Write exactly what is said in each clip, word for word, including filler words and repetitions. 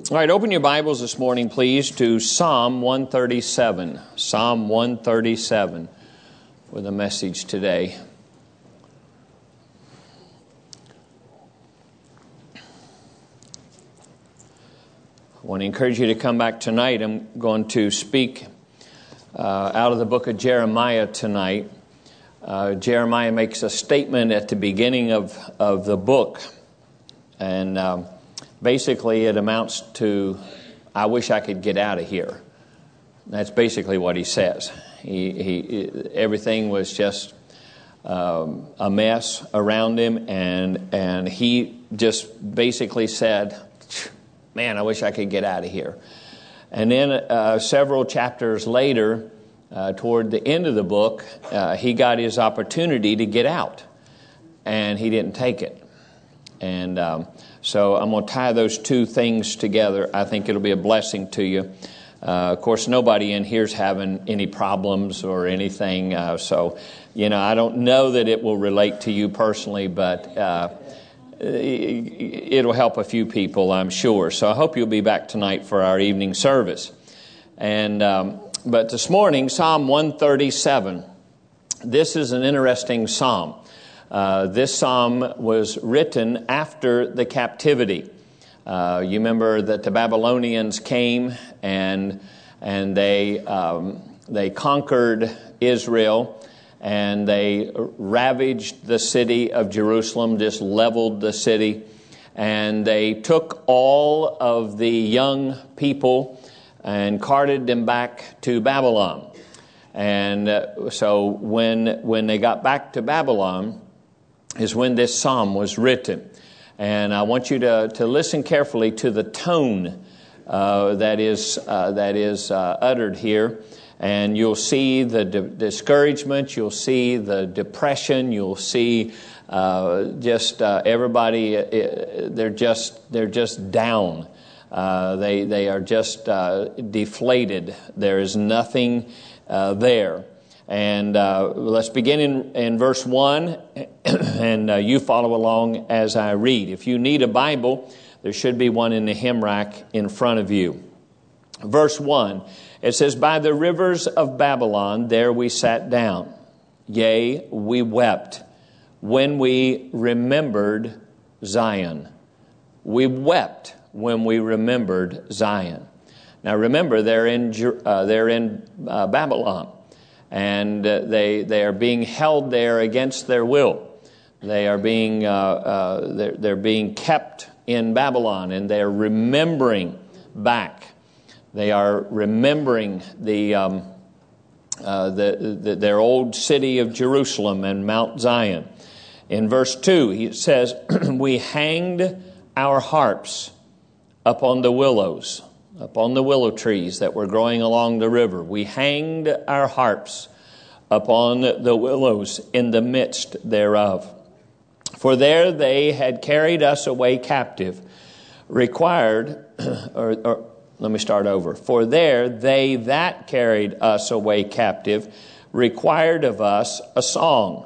All right, open your Bibles this morning, please, to Psalm one thirty-seven. Psalm one thirty-seven with a message today. I want to encourage you to come back tonight. I'm going to speak uh, out of the book of Jeremiah tonight. Uh, Jeremiah makes a statement at the beginning of, of the book, and um, basically it amounts to, I wish I could get out of here. That's basically what he says. He, he everything was just um, a mess around him, and and he just basically said, man, I wish I could get out of here. And then uh, several chapters later, uh, toward the end of the book, uh, he got his opportunity to get out, and he didn't take it. And um, so I'm going to tie those two things together. I think it'll be a blessing to you. Uh, of course, nobody in here's having any problems or anything. Uh, so, you know, I don't know that it will relate to you personally, but uh, it'll help a few people, I'm sure. So I hope you'll be back tonight for our evening service. And um, but this morning, Psalm one thirty-seven. This is an interesting psalm. Uh, this psalm was written after the captivity. Uh, you remember that the Babylonians came and and they um, they conquered Israel, and they ravaged the city of Jerusalem, just leveled the city, and they took all of the young people and carted them back to Babylon. And uh, so when when they got back to Babylon is when this psalm was written. And I want you to, to listen carefully to the tone uh, that is uh, that is uh, uttered here. And you'll see the di- discouragement, you'll see the depression, you'll see uh, just uh, everybody, uh, they're just they're just down. Uh, they, they are just uh, deflated. There is nothing uh, there. And uh, let's begin in, in verse one, and uh, you follow along as I read. If you need a Bible, there should be one in the hymn rack in front of you. Verse one, it says, "By the rivers of Babylon, there we sat down. Yea, we wept when we remembered Zion." We wept when we remembered Zion. Now remember, they're in, uh, they're in uh, Babylon. And uh, they they are being held there against their will. They are being uh, uh, they're, they're being kept in Babylon, and they are remembering back. They are remembering the, um, uh, the, the their old city of Jerusalem and Mount Zion. In verse two, he says, "We hanged our harps upon the willows." Upon the willow trees that were growing along the river. We hanged our harps upon the willows in the midst thereof. For there they had carried us away captive, required, or, or let me start over. For there they that carried us away captive required of us a song.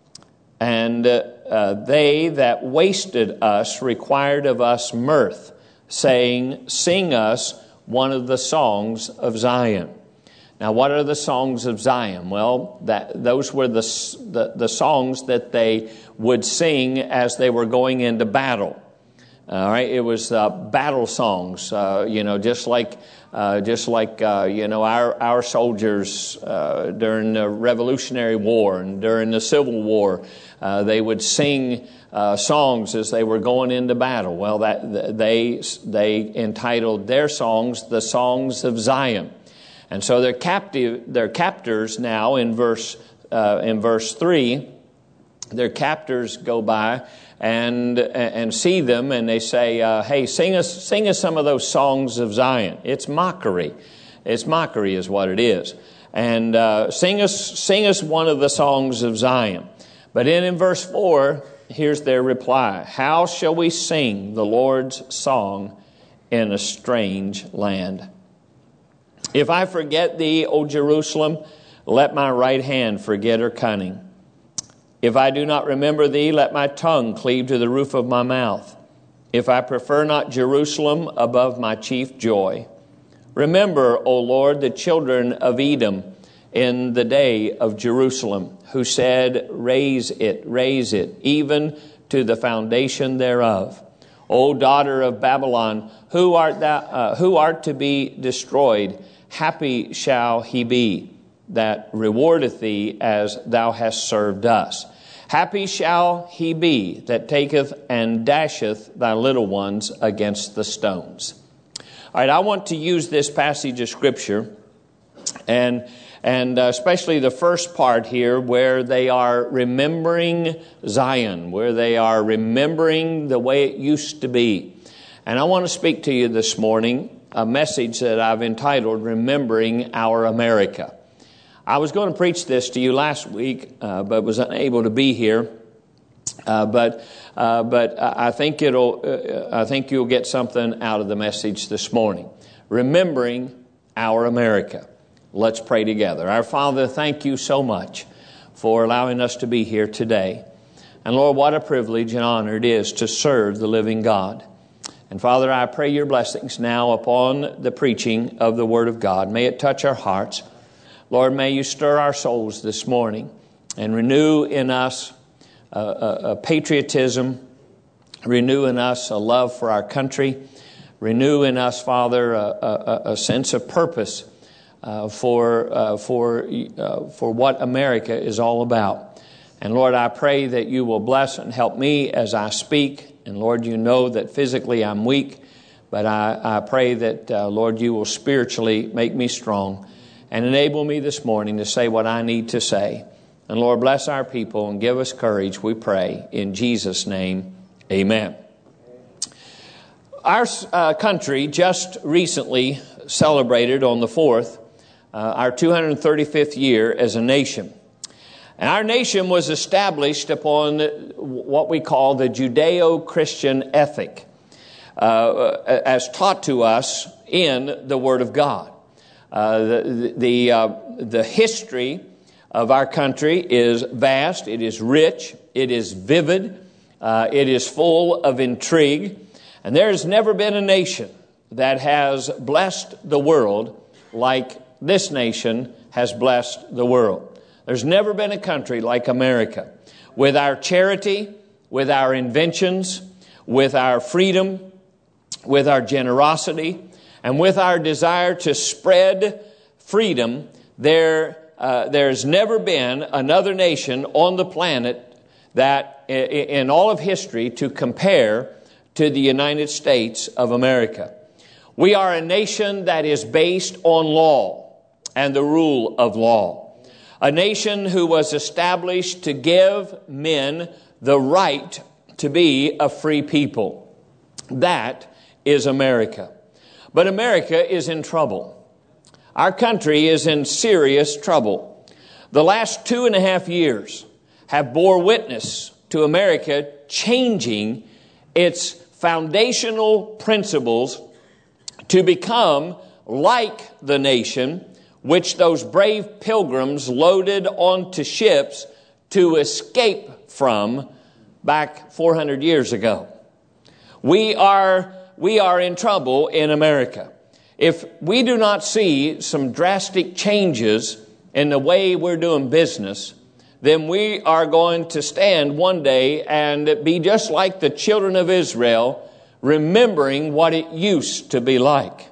And uh, uh, they that wasted us required of us mirth, saying, "Sing us one of the songs of Zion." Now, what are the songs of Zion? Well, that those were the, the, the songs that they would sing as they were going into battle. All right, it was uh, battle songs, uh, you know, just like uh, just like uh, you know our our soldiers uh, during the Revolutionary War and during the Civil War, uh, they would sing Uh, songs as they were going into battle. Well, that they they entitled their songs the Songs of Zion, and so their captive their captors now in verse uh, in verse three, their captors go by and and see them, and they say, uh, "Hey, sing us sing us some of those songs of Zion." It's mockery. It's mockery is what it is, and uh, sing us sing us one of the songs of Zion. But then in verse four. Here's their reply. "How shall we sing the Lord's song in a strange land? If I forget thee, O Jerusalem, let my right hand forget her cunning. If I do not remember thee, let my tongue cleave to the roof of my mouth. if I prefer not Jerusalem above my chief joy. Remember, O Lord, the children of Edom in the day of Jerusalem, who said, raise it, raise it, even to the foundation thereof. O daughter of Babylon, who art thou, uh, who art to be destroyed, happy shall he be that rewardeth thee as thou hast served us. Happy shall he be that taketh and dasheth thy little ones against the stones. All right, I want to use this passage of Scripture, and and especially the first part here where they are remembering Zion, where they are remembering the way it used to be. And I want to speak to you this morning a message that I've entitled, Remembering Our America. I was going to preach this to you last week, uh, but was unable to be here. Uh, but uh, but I think it'll. Uh, I think you'll get something out of the message this morning. Remembering our America. Let's pray together. Our Father, thank you so much for allowing us to be here today. And Lord, what a privilege and honor it is to serve the living God. And Father, I pray your blessings now upon the preaching of the Word of God. May it touch our hearts. Lord, may you stir our souls this morning and renew in us a, a, a patriotism, renew in us a love for our country, renew in us, Father, a, a, a sense of purpose uh, for uh, for uh, for what America is all about. And Lord, I pray that you will bless and help me as I speak. And Lord, you know that physically I'm weak, but I, I pray that, uh, Lord, you will spiritually make me strong and enable me this morning to say what I need to say. And Lord, bless our people and give us courage, we pray. In Jesus' name, amen. Our uh, country just recently celebrated on the fourth uh, our two hundred thirty-fifth year as a nation. And our nation was established upon what we call the Judeo-Christian ethic, uh, as taught to us in the Word of God. Uh, the the, uh, the history of our country is vast, it is rich, it is vivid, uh, it is full of intrigue, and there has never been a nation that has blessed the world like this nation has blessed the world. There's never been a country like America, with our charity, with our inventions, with our freedom, with our generosity, and with our desire to spread freedom. There, uh, there's never been another nation on the planet that, in all of history, to compare to the United States of America. We are a nation that is based on law and the rule of law. A nation who was established to give men the right to be a free people. That is America. But America is in trouble. Our country is in serious trouble. The last two and a half years have bore witness to America changing its foundational principles to become like the nation which those brave pilgrims loaded onto ships to escape from back four hundred years ago. We are, we are in trouble in America. If we do not see some drastic changes in the way we're doing business, then we are going to stand one day and be just like the children of Israel, remembering what it used to be like.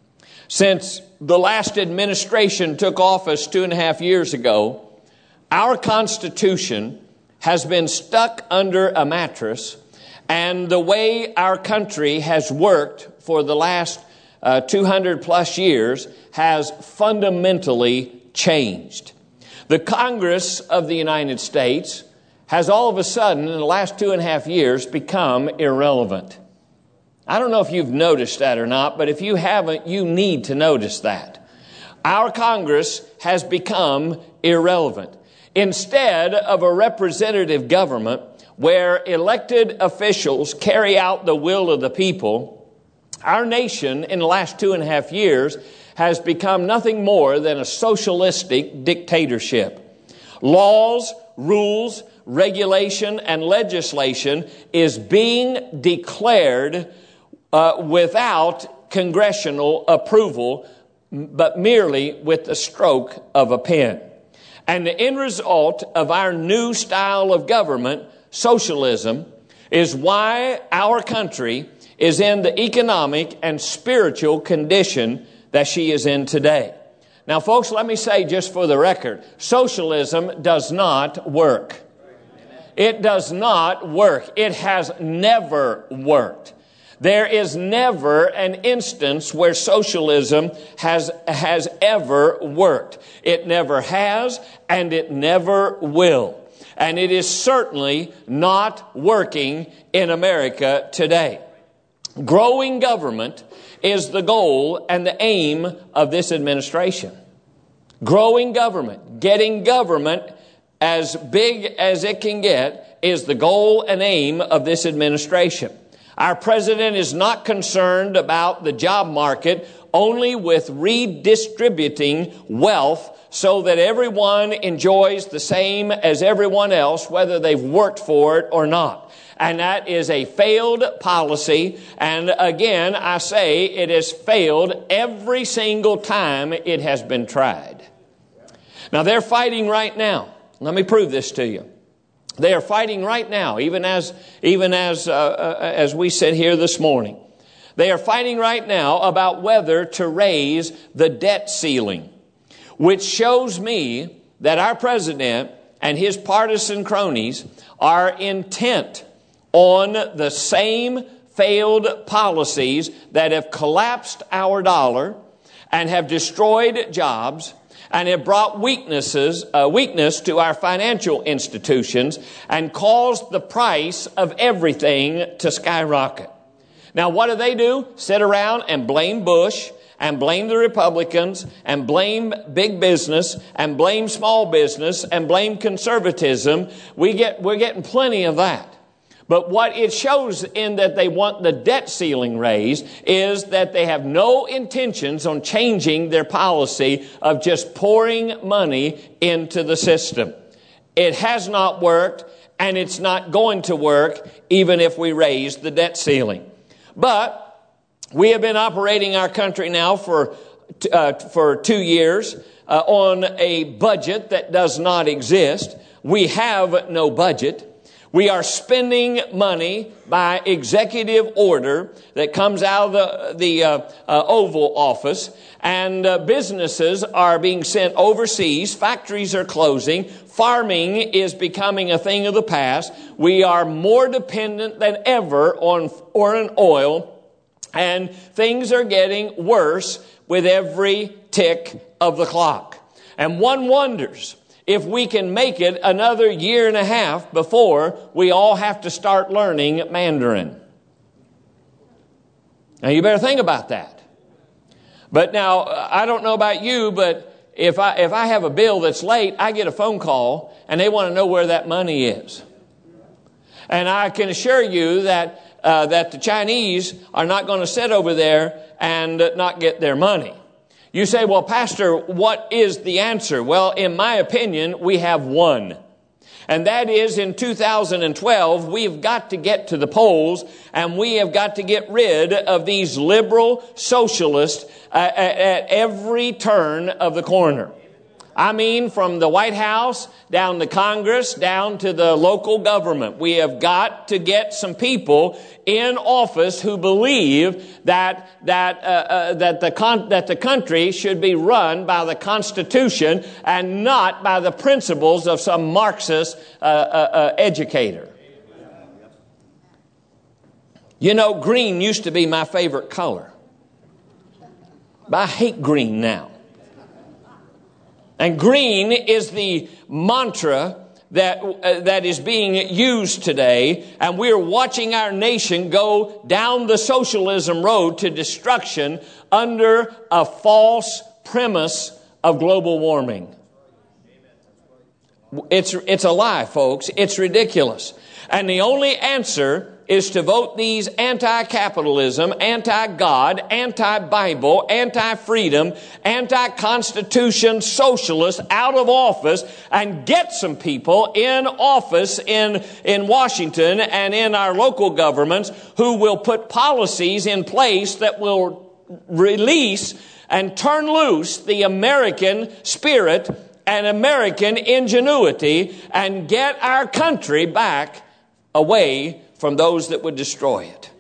Since the last administration took office two and a half years ago, our Constitution has been stuck under a mattress, and the way our country has worked for the last uh, two hundred plus years has fundamentally changed. The Congress of the United States has all of a sudden, in the last two and a half years, become irrelevant. I don't know if you've noticed that or not, but if you haven't, you need to notice that. Our Congress has become irrelevant. Instead of a representative government where elected officials carry out the will of the people, our nation in the last two and a half years has become nothing more than a socialistic dictatorship. Laws, rules, regulation, and legislation is being declared uh, without congressional approval, but merely with the stroke of a pen. And the end result of our new style of government, socialism, is why our country is in the economic and spiritual condition that she is in today. Now, folks, let me say just for the record, socialism does not work. It does not work. It has never worked. There is never an instance where socialism has, has ever worked. It never has, and it never will. And it is certainly not working in America today. Growing government is the goal and the aim of this administration. Growing government, getting government as big as it can get, is the goal and aim of this administration. Our president is not concerned about the job market only with redistributing wealth so that everyone enjoys the same as everyone else, whether they've worked for it or not. And that is a failed policy. And again, I say it has failed every single time it has been tried. Now, they're fighting right now. Let me prove this to you. They are fighting right now, even as even as uh, uh, as we sit here this morning. They are fighting right now about whether to raise the debt ceiling, which shows me that our president and his partisan cronies are intent on the same failed policies that have collapsed our dollar and have destroyed jobs and have brought weaknesses, uh, weakness to our financial institutions and caused the price of everything to skyrocket. Now, what do they do? Sit around and blame Bush and blame the Republicans and blame big business and blame small business and blame conservatism. We get, we're getting plenty of that. But what it shows in that they want the debt ceiling raised is that they have no intentions on changing their policy of just pouring money into the system. It has not worked, and it's not going to work even if we raise the debt ceiling. But we have been operating our country now for uh, for two years uh, on a budget that does not exist. We have no budget. We are spending money by executive order that comes out of the, the uh, uh, Oval Office, and uh, businesses are being sent overseas. Factories are closing. Farming is becoming a thing of the past. We are more dependent than ever on foreign oil, and things are getting worse with every tick of the clock. And one wonders if we can make it another year and a half before we all have to start learning Mandarin. Now, you better think about that. But now, I don't know about you, but if I if I have a bill that's late, I get a phone call, and they want to know where that money is. And I can assure you that uh, that the Chinese are not going to sit over there and uh, not get their money. You say, well, Pastor, what is the answer? Well, in my opinion, we have one. And that is, in two thousand twelve, we've got to get to the polls, and we have got to get rid of these liberal socialists uh, at, at every turn of the corner. I mean, from the White House down to Congress, down to the local government. We have got to get some people in office who believe that that uh, uh, that the con- that the country should be run by the Constitution and not by the principles of some Marxist uh, uh, uh, educator. You know, green used to be my favorite color, but I hate green now. And green is the mantra that uh, that is being used today, and we're watching our nation go down the socialism road to destruction under a false premise of global warming. It's it's a lie, folks. It's ridiculous. And the only answer is to vote these anti-capitalism, anti-God, anti-Bible, anti-freedom, anti-constitution socialists out of office and get some people in office in, in Washington and in our local governments who will put policies in place that will release and turn loose the American spirit and American ingenuity and get our country back away from those that would destroy it.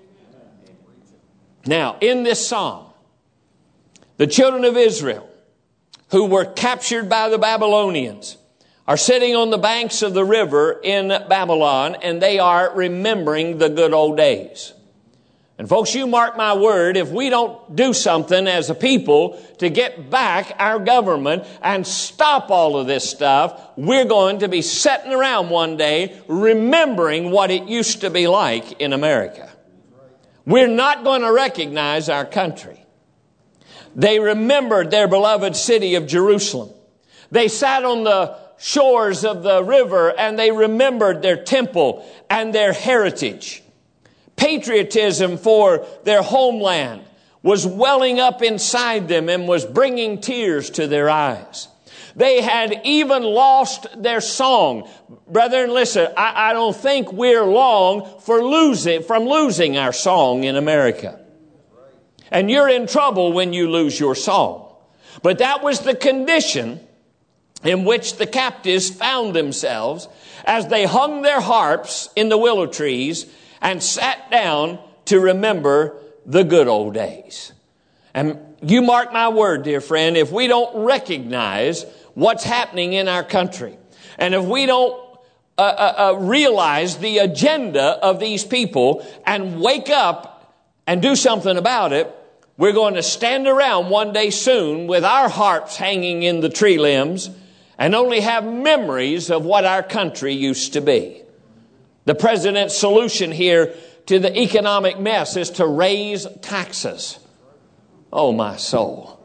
Now, in this psalm, the children of Israel who were captured by the Babylonians are sitting on the banks of the river in Babylon, and they are remembering the good old days. And folks, you mark my word, if we don't do something as a people to get back our government and stop all of this stuff, we're going to be sitting around one day remembering what it used to be like in America. We're not going to recognize our country. They remembered their beloved city of Jerusalem. They sat on the shores of the river and they remembered their temple and their heritage. Patriotism for their homeland was welling up inside them and was bringing tears to their eyes. They had even lost their song. Brethren, listen, I, I don't think we're long for losing, from losing our song in America. And you're in trouble when you lose your song. But that was the condition in which the captives found themselves as they hung their harps in the willow trees and sat down to remember the good old days. And you mark my word, dear friend, if we don't recognize what's happening in our country, and if we don't uh, uh, uh, realize the agenda of these people and wake up and do something about it, we're going to stand around one day soon with our harps hanging in the tree limbs and only have memories of what our country used to be. The president's solution here to the economic mess is to raise taxes. Oh, my soul.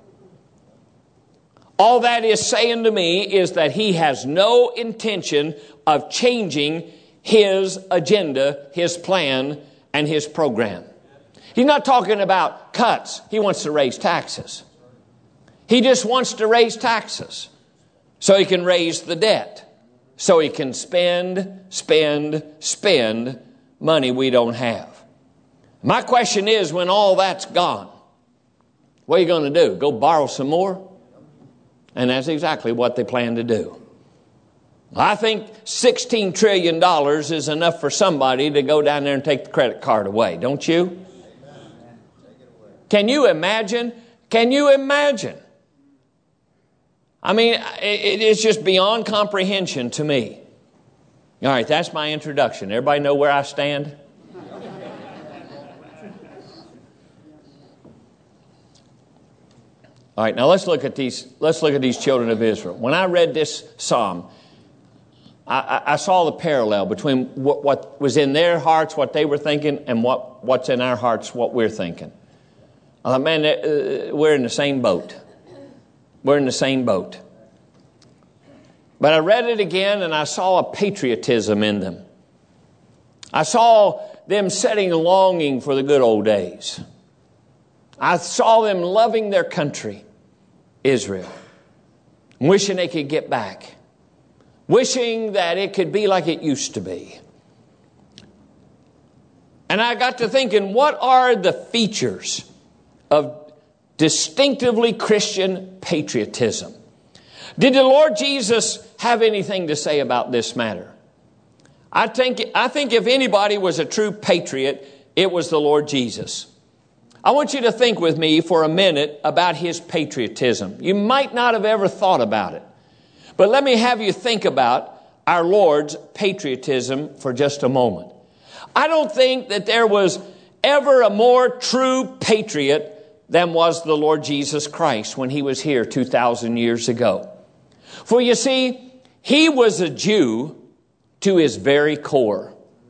All that is saying to me is that he has no intention of changing his agenda, his plan, and his program. He's not talking about cuts. He wants to raise taxes. He just wants to raise taxes so he can raise the debt. So he can spend, spend, spend money we don't have. My question is, when all that's gone, what are you going to do? Go borrow some more? And that's exactly what they plan to do. I think sixteen trillion dollars is enough for somebody to go down there and take the credit card away, don't you? Can you imagine? Can you imagine? I mean, it is just beyond comprehension to me. All right, that's my introduction. Everybody know where I stand? All right, now let's look at these. Let's look at these children of Israel. When I read this psalm, I, I, I saw the parallel between what, what was in their hearts, what they were thinking, and what, what's in our hearts, what we're thinking. I thought, man, uh, we're in the same boat. We're in the same boat. But I read it again and I saw a patriotism in them. I saw them setting a longing for the good old days. I saw them loving their country, Israel, wishing they could get back, wishing that it could be like it used to be. And I got to thinking, what are the features of distinctively Christian patriotism? Did the Lord Jesus have anything to say about this matter? I think, I think if anybody was a true patriot, it was the Lord Jesus. I want you to think with me for a minute about his patriotism. You might not have ever thought about it, but let me have you think about our Lord's patriotism for just a moment. I don't think that there was ever a more true patriot than was the Lord Jesus Christ when he was here two thousand years ago. For you see, he was a Jew to his very core.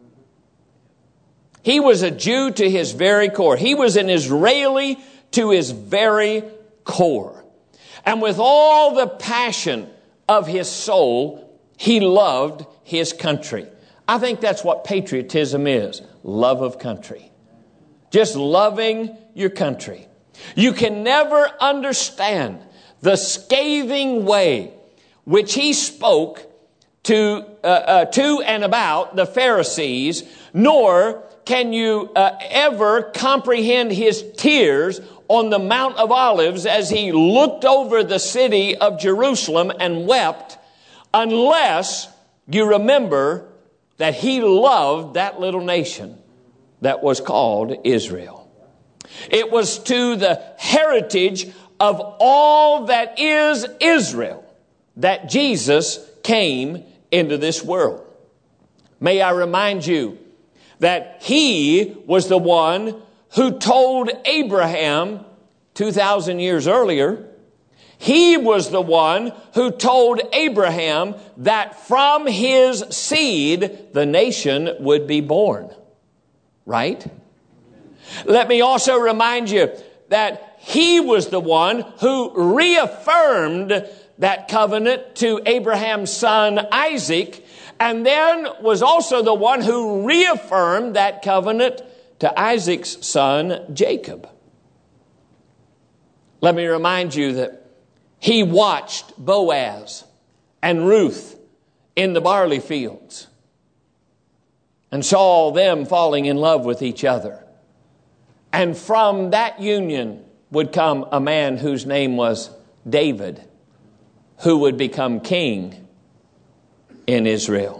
He was a Jew to his very core. He was an Israeli to his very core. And with all the passion of his soul, he loved his country. I think that's what patriotism is. love of country. Just loving your country. You can never understand the scathing way which he spoke to, uh, uh, to and about the Pharisees, nor can you uh, ever comprehend his tears on the Mount of Olives as he looked over the city of Jerusalem and wept, unless you remember that he loved that little nation that was called Israel. It was to the heritage of all that is Israel that Jesus came into this world. May I remind you that he was the one who told Abraham two thousand years earlier, he was the one who told Abraham that from his seed the nation would be born. Right? Let me also remind you that he was the one who reaffirmed that covenant to Abraham's son Isaac, and then was also the one who reaffirmed that covenant to Isaac's son Jacob. Let me remind you that he watched Boaz and Ruth in the barley fields and saw them falling in love with each other. And from that union would come a man whose name was David, who would become king in Israel.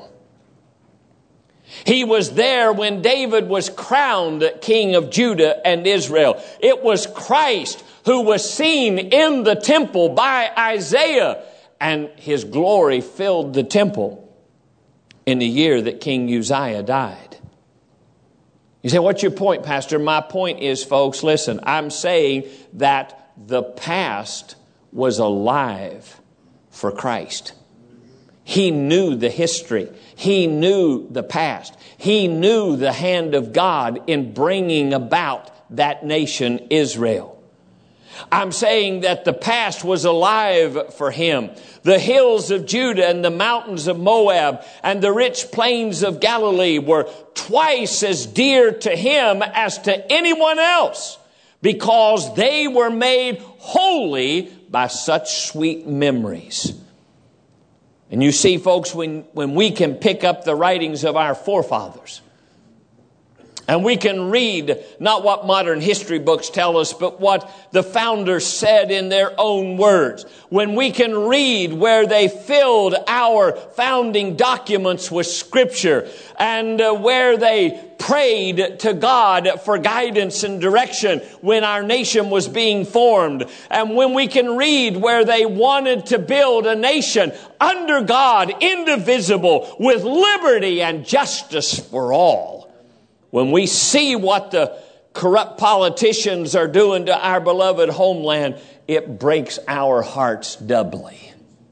He was there when David was crowned king of Judah and Israel. It was Christ who was seen in the temple by Isaiah, and his glory filled the temple in the year that King Uzziah died. You say, what's your point, Pastor? My point is, folks, listen, I'm saying that the past was alive for Christ. He knew the history. He knew the past. He knew the hand of God in bringing about that nation Israel. I'm saying that the past was alive for him. The hills of Judah and the mountains of Moab and the rich plains of Galilee were twice as dear to him as to anyone else, because they were made holy by such sweet memories. And you see, folks, when, when we can pick up the writings of our forefathers, and we can read not what modern history books tell us, but what the founders said in their own words. When we can read where they filled our founding documents with Scripture, and uh, where they prayed to God for guidance and direction when our nation was being formed. And when we can read where they wanted to build a nation under God, indivisible, with liberty and justice for all. When we see what the corrupt politicians are doing to our beloved homeland, it breaks our hearts doubly.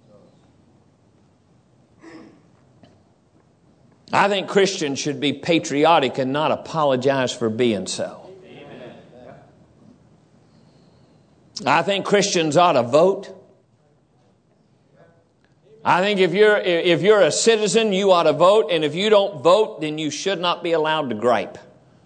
I think Christians should be patriotic and not apologize for being so. Amen. I think Christians ought to vote. I think if you're if you're a citizen, you ought to vote, and if you don't vote, then you should not be allowed to gripe.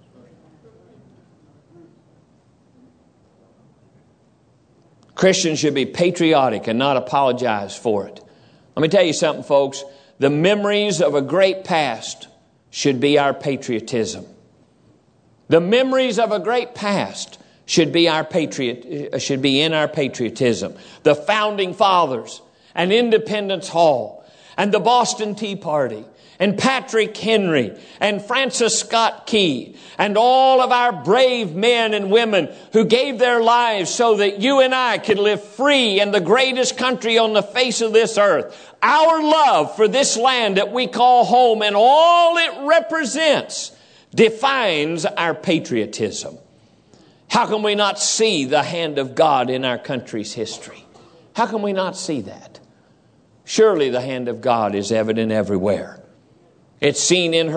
Christians should be patriotic and not apologize for it. Let me tell you something, folks. The memories of a great past should be our patriotism. The memories of a great past should be our patriot should be in our patriotism. The founding fathers, and Independence Hall, and the Boston Tea Party, and Patrick Henry, and Francis Scott Key, and all of our brave men and women who gave their lives so that you and I could live free in the greatest country on the face of this earth. Our love for this land that we call home and all it represents defines our patriotism. How can we not see the hand of God in our country's history? How can we not see that? Surely the hand of God is evident everywhere. It's seen in her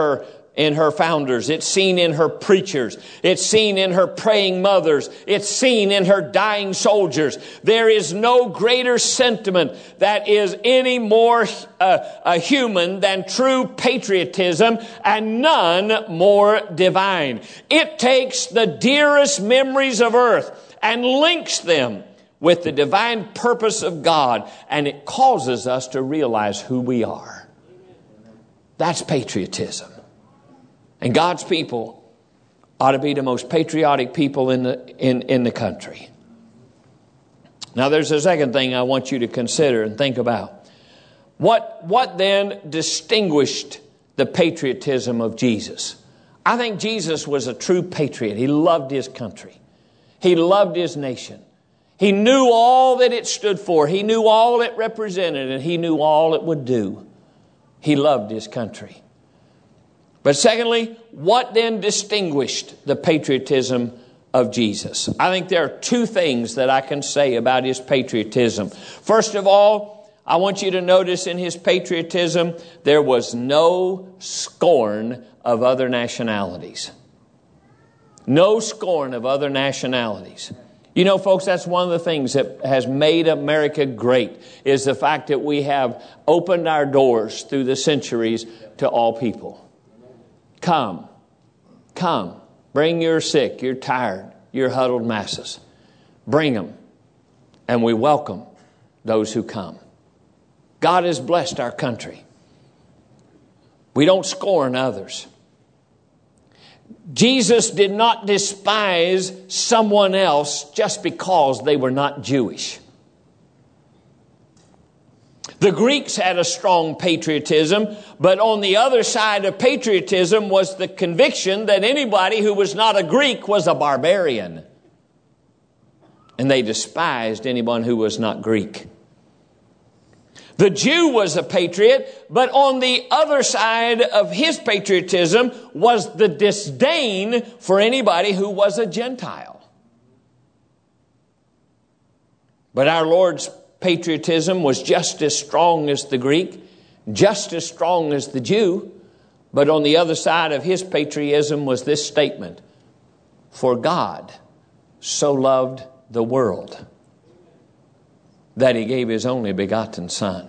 in her founders. It's seen in her preachers. It's seen in her praying mothers. It's seen in her dying soldiers. There is no greater sentiment that is any more uh, a human than true patriotism, and none more divine. It takes the dearest memories of earth and links them with the divine purpose of God, and it causes us to realize who we are. That's patriotism. And God's people ought to be the most patriotic people in the in, in the country. Now there's a second thing I want you to consider and think about. What, what then distinguished the patriotism of Jesus? I think Jesus was a true patriot. He loved his country. He loved his nation. He knew all that it stood for. He knew all it represented, and he knew all it would do. He loved his country. But secondly, what then distinguished the patriotism of Jesus? I think there are two things that I can say about his patriotism. First of all, I want you to notice in his patriotism, there was no scorn of other nationalities. No scorn of other nationalities. You know, folks, that's one of the things that has made America great, is the fact that we have opened our doors through the centuries to all people. Come, come, bring your sick, your tired, your huddled masses. Bring them, and we welcome those who come. God has blessed our country. We don't scorn others. Jesus did not despise someone else just because they were not Jewish. The Greeks had a strong patriotism, but on the other side of patriotism was the conviction that anybody who was not a Greek was a barbarian. And they despised anyone who was not Greek. The Jew was a patriot, but on the other side of his patriotism was the disdain for anybody who was a Gentile. But our Lord's patriotism was just as strong as the Greek, just as strong as the Jew. But on the other side of his patriotism was this statement: for God so loved the world that he gave his only begotten Son.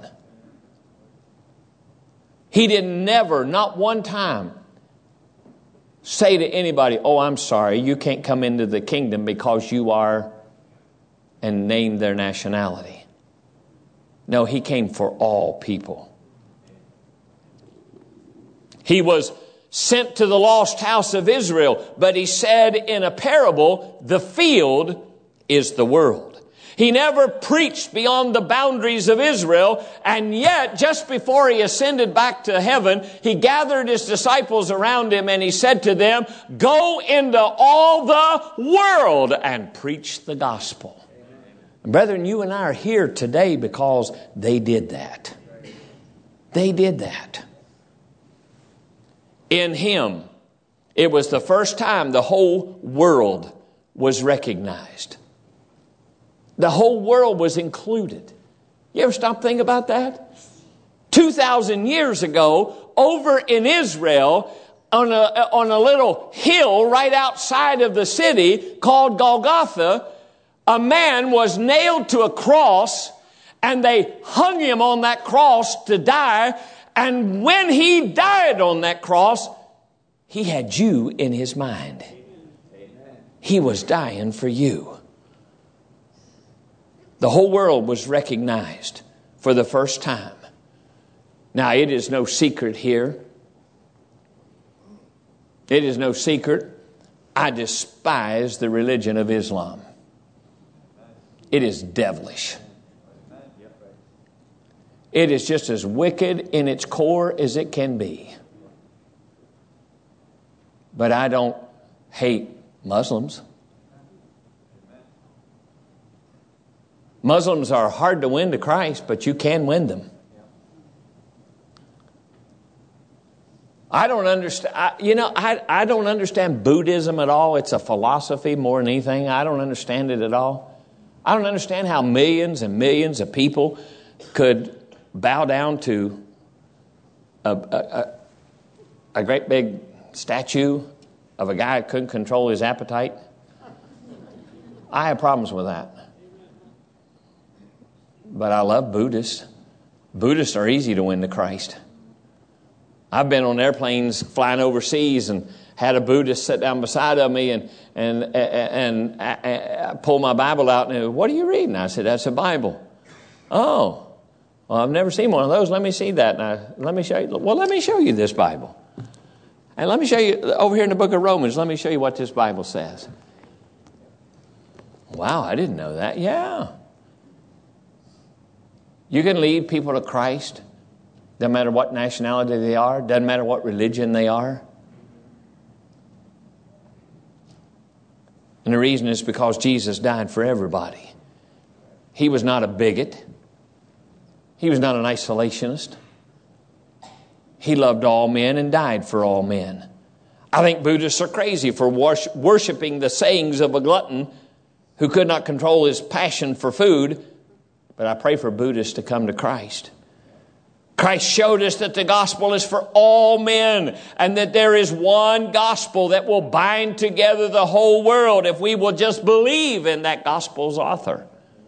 He did never, not one time, say to anybody, oh, I'm sorry, you can't come into the kingdom because you are, and name their nationality. No, he came for all people. He was sent to the lost house of Israel, but he said in a parable, the field is the world. He never preached beyond the boundaries of Israel, and yet just before he ascended back to heaven, he gathered his disciples around him and he said to them, go into all the world and preach the gospel. And brethren, you and I are here today because they did that. They did that. In him, it was the first time the whole world was recognized. The whole world was included. You ever stop thinking about that? Two thousand years ago, over in Israel, on a, on a little hill right outside of the city called Golgotha, a man was nailed to a cross, and they hung him on that cross to die. And when he died on that cross, he had you in his mind. He was dying for you. The whole world was recognized for the first time. Now, it is no secret here. It is no secret. I despise the religion of Islam. It is devilish. It is just as wicked in its core as it can be. But I don't hate Muslims. Muslims are hard to win to Christ, but you can win them. I don't understand, I, you know, I, I don't understand Buddhism at all. It's a philosophy more than anything. I don't understand it at all. I don't understand how millions and millions of people could bow down to a, a, a great big statue of a guy who couldn't control his appetite. I have problems with that. But I love Buddhists. Buddhists are easy to win to Christ. I've been on airplanes flying overseas and had a Buddhist sit down beside of me and and and, and I, I pull my Bible out and, what are you reading? I said, that's a Bible. Oh, well, I've never seen one of those. Let me see that. And I, let me show you. Well, let me show you this Bible. And let me show you over here in the book of Romans. Let me show you what this Bible says. Wow, I didn't know that. Yeah. You can lead people to Christ. Doesn't matter what nationality they are. Doesn't matter what religion they are. And the reason is because Jesus died for everybody. He was not a bigot. He was not an isolationist. He loved all men and died for all men. I think Buddhists are crazy for worshiping the sayings of a glutton who could not control his passion for food. But I pray for Buddhists to come to Christ. Christ showed us that the gospel is for all men and that there is one gospel that will bind together the whole world if we will just believe in that gospel's author.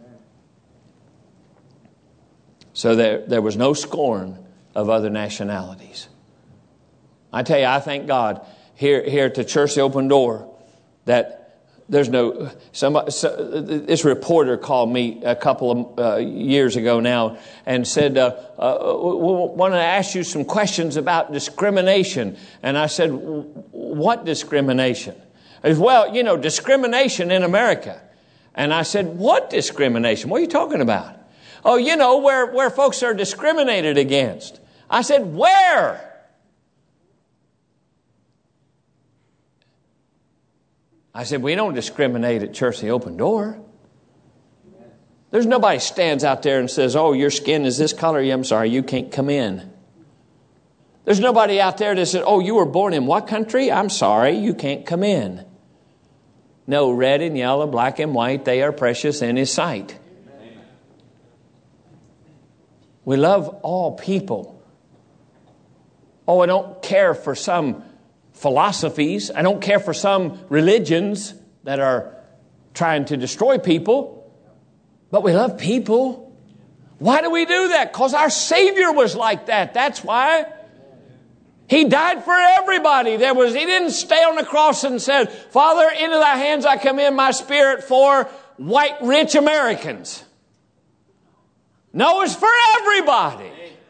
So there, there was no scorn of other nationalities. I tell you, I thank God here, here at the Church, the Open Door, that there's no, some, so, this reporter called me a couple of uh, years ago now and said, uh, uh, we want to ask you some questions about discrimination. And I said, what discrimination? He said, well, you know, discrimination in America. And I said, what discrimination? What are you talking about? Oh, you know, where, where folks are discriminated against. I said, where? I said, we don't discriminate at Church the Open Door. There's nobody stands out there and says, oh, your skin is this color. Yeah, I'm sorry, you can't come in. There's nobody out there that says, oh, you were born in what country? I'm sorry, you can't come in. No, red and yellow, black and white, they are precious in His sight. We love all people. Oh, I don't care for some philosophies. I don't care for some religions that are trying to destroy people. But we love people. Why do we do that? Because our Savior was like that. That's why. He died for everybody. There was, He didn't stay on the cross and said, Father, into thy hands I commend my spirit for white rich Americans. No, it's for everybody.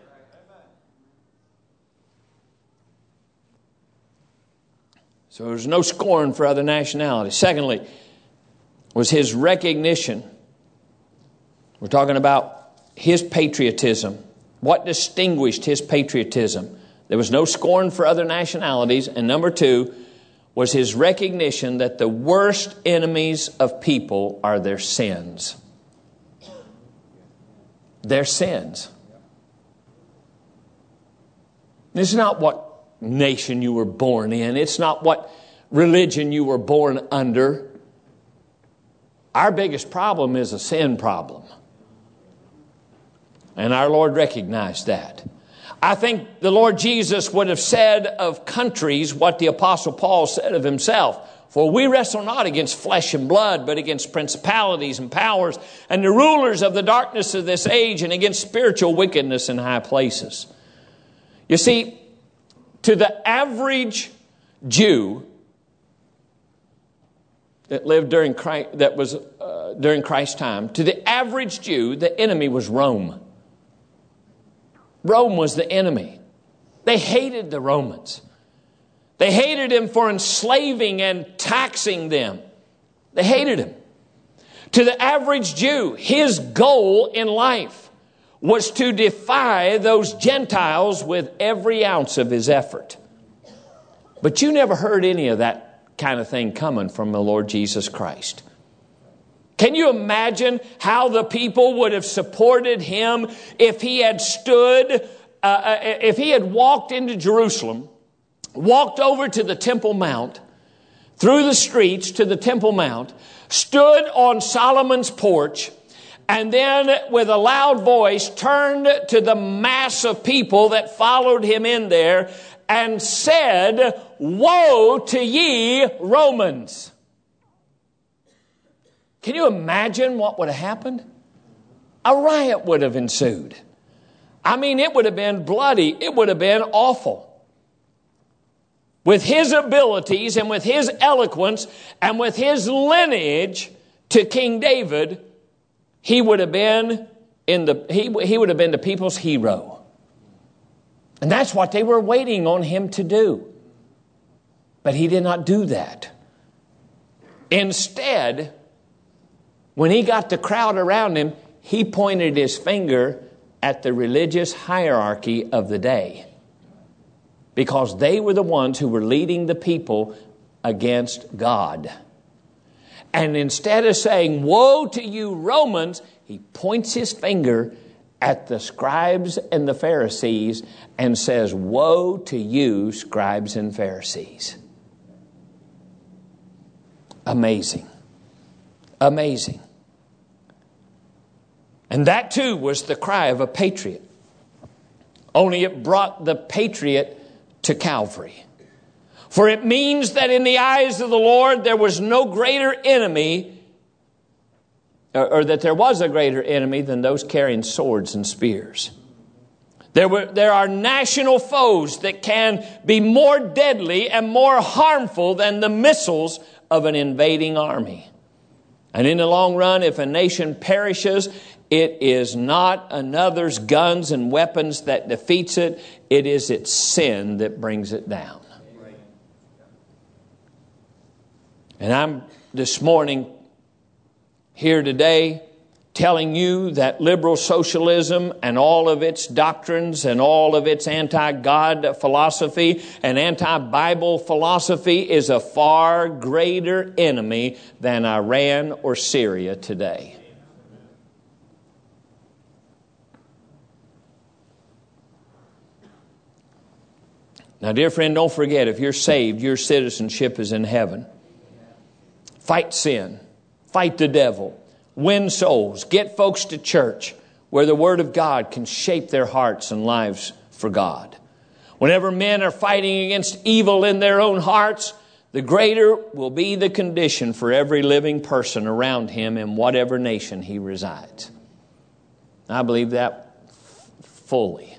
So there's no scorn for other nationalities. Secondly, was His recognition. We're talking about His patriotism. What distinguished His patriotism? There was no scorn for other nationalities. And number two was His recognition that the worst enemies of people are their sins. Their sins. It's not what nation you were born in. It's not what religion you were born under. Our biggest problem is a sin problem. And our Lord recognized that. I think the Lord Jesus would have said of countries what the Apostle Paul said of himself. For we wrestle not against flesh and blood, but against principalities and powers and the rulers of the darkness of this age and against spiritual wickedness in high places. You see, to the average Jew that lived during Christ, that was uh, during Christ's time, to the average Jew, the enemy was Rome. Rome was the enemy. They hated the Romans. They hated him for enslaving and taxing them. They hated him. To the average Jew, his goal in life was to defy those Gentiles with every ounce of his effort. But you never heard any of that kind of thing coming from the Lord Jesus Christ. Can you imagine how the people would have supported him if he had stood, uh, if he had walked into Jerusalem, walked over to the Temple Mount, through the streets to the Temple Mount, stood on Solomon's porch, and then with a loud voice turned to the mass of people that followed him in there and said, Woe to ye Romans. Can you imagine what would have happened? A riot would have ensued. I mean, it would have been bloody. It would have been awful. With his abilities and with his eloquence and with his lineage to King David, he would have been in the he, he would have been the people's hero. And that's what they were waiting on him to do. But he did not do that. Instead, when he got the crowd around him, he pointed his finger at the religious hierarchy of the day, because they were the ones who were leading the people against God. And instead of saying, Woe to you Romans, he points his finger at the scribes and the Pharisees and says, Woe to you, scribes and Pharisees. Amazing. Amazing. And that too was the cry of a patriot. Only it brought the patriot to Calvary. For it means that in the eyes of the Lord there was no greater enemy, or, or that there was a greater enemy than those carrying swords and spears. There were, there are national foes that can be more deadly and more harmful than the missiles of an invading army. And in the long run, if a nation perishes, it is not another's guns and weapons that defeats it. It is its sin that brings it down. And I'm this morning here today telling you that liberal socialism and all of its doctrines and all of its anti-God philosophy and anti-Bible philosophy is a far greater enemy than Iran or Syria today. Now, dear friend, don't forget, if you're saved, your citizenship is in heaven. Fight sin. Fight the devil. Win souls. Get folks to church where the Word of God can shape their hearts and lives for God. Whenever men are fighting against evil in their own hearts, the greater will be the condition for every living person around him in whatever nation he resides. I believe that fully.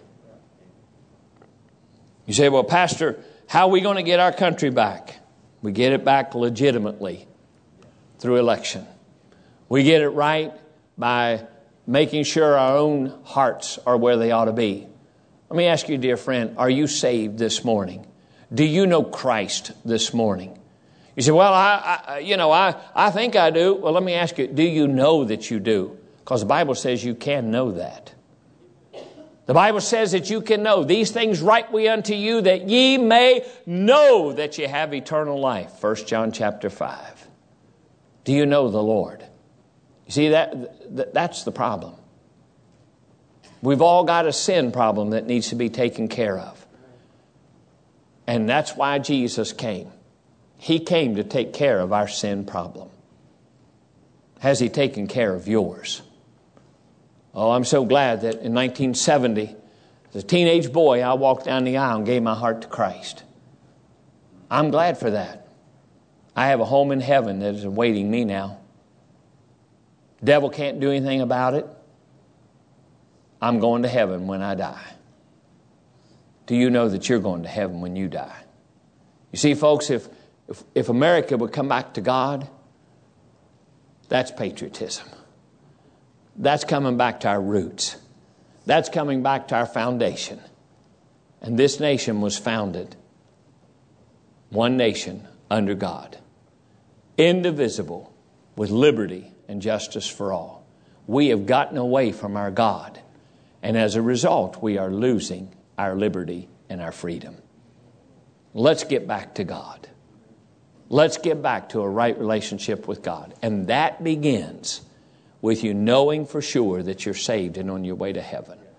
You say, well, Pastor, how are we going to get our country back? We get it back legitimately through election. We get it right by making sure our own hearts are where they ought to be. Let me ask you, dear friend, are you saved this morning? Do you know Christ this morning? You say, well, I, I you know, I, I think I do. Well, let me ask you, do you know that you do? Because the Bible says you can know that. The Bible says that you can know these things write we unto you that ye may know that ye have eternal life. First John chapter five. Do you know the Lord? You see, that that's the problem. We've all got a sin problem that needs to be taken care of. And that's why Jesus came. He came to take care of our sin problem. Has He taken care of yours? Oh, I'm so glad that in nineteen seventy, as a teenage boy, I walked down the aisle and gave my heart to Christ. I'm glad for that. I have a home in heaven that is awaiting me now. The devil can't do anything about it. I'm going to heaven when I die. Do you know that you're going to heaven when you die? You see, folks, if, if, if America would come back to God, that's patriotism. That's coming back to our roots. That's coming back to our foundation. And this nation was founded, one nation under God, indivisible, with liberty and justice for all. We have gotten away from our God, and as a result, we are losing our liberty and our freedom. Let's get back to God. Let's get back to a right relationship with God. And that begins with you knowing for sure that you're saved and on your way to heaven.